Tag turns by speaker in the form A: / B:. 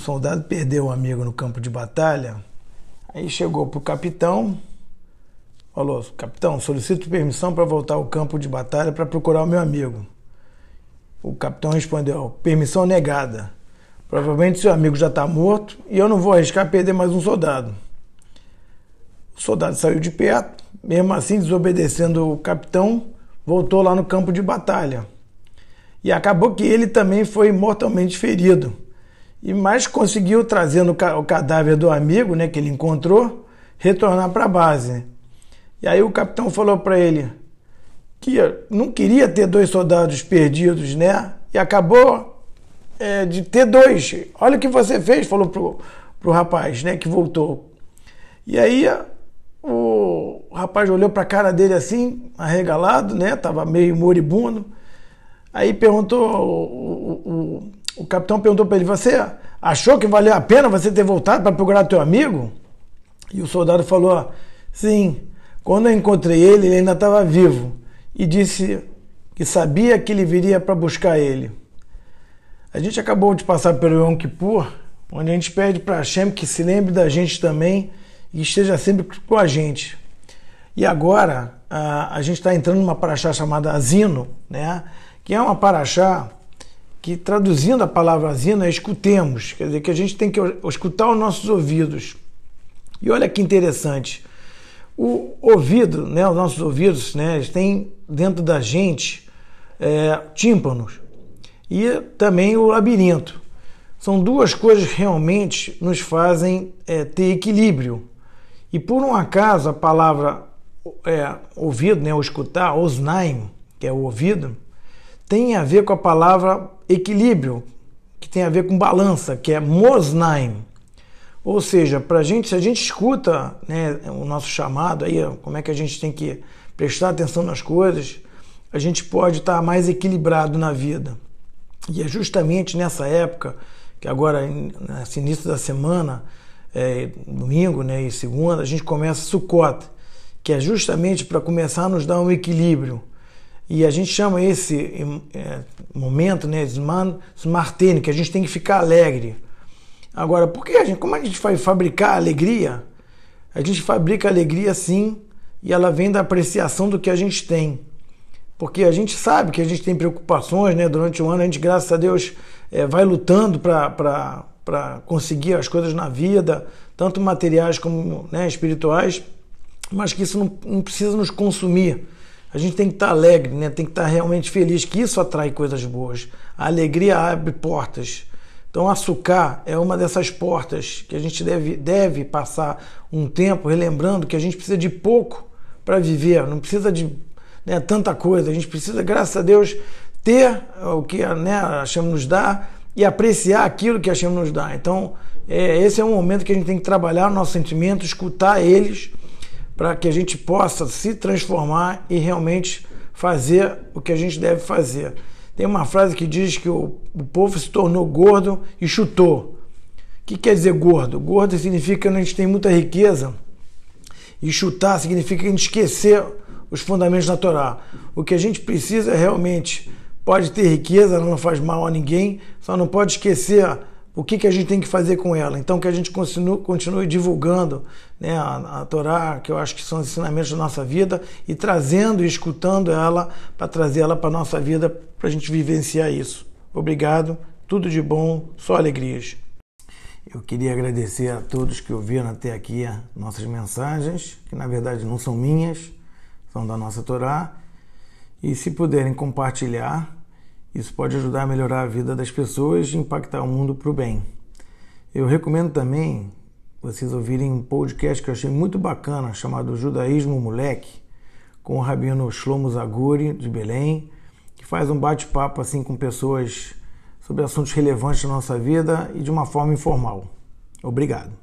A: soldado perdeu um amigo no campo de batalha, aí chegou pro capitão, falou: capitão, solicito permissão para voltar ao campo de batalha para procurar o meu amigo. O capitão respondeu: permissão negada. Provavelmente seu amigo já está morto e eu não vou arriscar perder mais um soldado. O soldado saiu de perto, mesmo assim desobedecendo o capitão, voltou lá no campo de batalha. E acabou que ele também foi mortalmente ferido. Mas conseguiu, trazendo o cadáver do amigo, né, que ele encontrou, retornar para a base. E aí o capitão falou para ele que não queria ter 2 soldados perdidos, né? E acabou de ter 2. Olha o que você fez, falou pro rapaz, né, que voltou. E aí o rapaz olhou para a cara dele assim, arregalado, né? Tava meio moribundo. Aí perguntou, o capitão perguntou para ele: você achou que valeu a pena você ter voltado para procurar teu amigo? E o soldado falou: sim, quando eu encontrei ele, ele ainda estava vivo e disse que sabia que ele viria para buscar ele. A gente acabou de passar pelo Yom Kippur, onde a gente pede para Hashem que se lembre da gente também e esteja sempre com a gente. E agora a gente está entrando numa paraxá chamada Azino, né? Que é uma paraxá que, traduzindo a palavra Azino, é escutemos, quer dizer que a gente tem que escutar os nossos ouvidos. E olha que interessante, o ouvido, né, os nossos ouvidos, né, eles têm dentro da gente tímpanos e também o labirinto. São 2 coisas que realmente nos fazem ter equilíbrio. E por um acaso a palavra ouvido, né, ou escutar, osnaim, que é o ouvido, tem a ver com a palavra equilíbrio, que tem a ver com balança, que é mosnaim. Ou seja, pra gente, se a gente escuta, né, o nosso chamado, aí, como é que a gente tem que prestar atenção nas coisas, a gente pode estar mais equilibrado na vida. E é justamente nessa época, que agora, nesse início da semana, domingo, né, e segunda, a gente começa Sukkot, que é justamente para começar a nos dar um equilíbrio. E a gente chama esse momento, né, Zman Smartene, que a gente tem que ficar alegre. Agora, como a gente vai fabricar alegria? A gente fabrica alegria sim, e ela vem da apreciação do que a gente tem. Porque a gente sabe que a gente tem preocupações, né? Durante o ano a gente, graças a Deus, vai lutando para conseguir as coisas na vida, tanto materiais como, né, espirituais, mas que isso não precisa nos consumir. A gente tem que estar alegre, né? Tem que estar realmente feliz, que isso atrai coisas boas. A alegria abre portas. Então, açúcar é uma dessas portas que a gente deve passar um tempo relembrando que a gente precisa de pouco para viver, não precisa de, né, tanta coisa. A gente precisa, graças a Deus, ter o que, né, a Hashem nos dá e apreciar aquilo que a Hashem nos dá. Então, esse é um momento que a gente tem que trabalhar o nosso sentimento, escutar eles, para que a gente possa se transformar e realmente fazer o que a gente deve fazer. Tem uma frase que diz que o povo se tornou gordo e chutou. O que quer dizer gordo? Gordo significa que a gente tem muita riqueza e chutar significa a gente esquecer os fundamentos da Torá. O que a gente precisa realmente, pode ter riqueza, não faz mal a ninguém, só não pode esquecer o que a gente tem que fazer com ela. Então que a gente continue divulgando, né, a Torá, que eu acho que são os ensinamentos da nossa vida, e trazendo e escutando ela para trazer ela para a nossa vida, para a gente vivenciar isso. Obrigado, tudo de bom, só alegrias. Eu queria agradecer a todos que ouviram até aqui nossas mensagens, que na verdade não são minhas, são da nossa Torá, e se puderem compartilhar, isso pode ajudar a melhorar a vida das pessoas e impactar o mundo para o bem. Eu recomendo também vocês ouvirem um podcast que eu achei muito bacana, chamado Judaísmo Moleque, com o rabino Shlomo Zaguri, de Belém, que faz um bate-papo assim com pessoas sobre assuntos relevantes da nossa vida e de uma forma informal. Obrigado.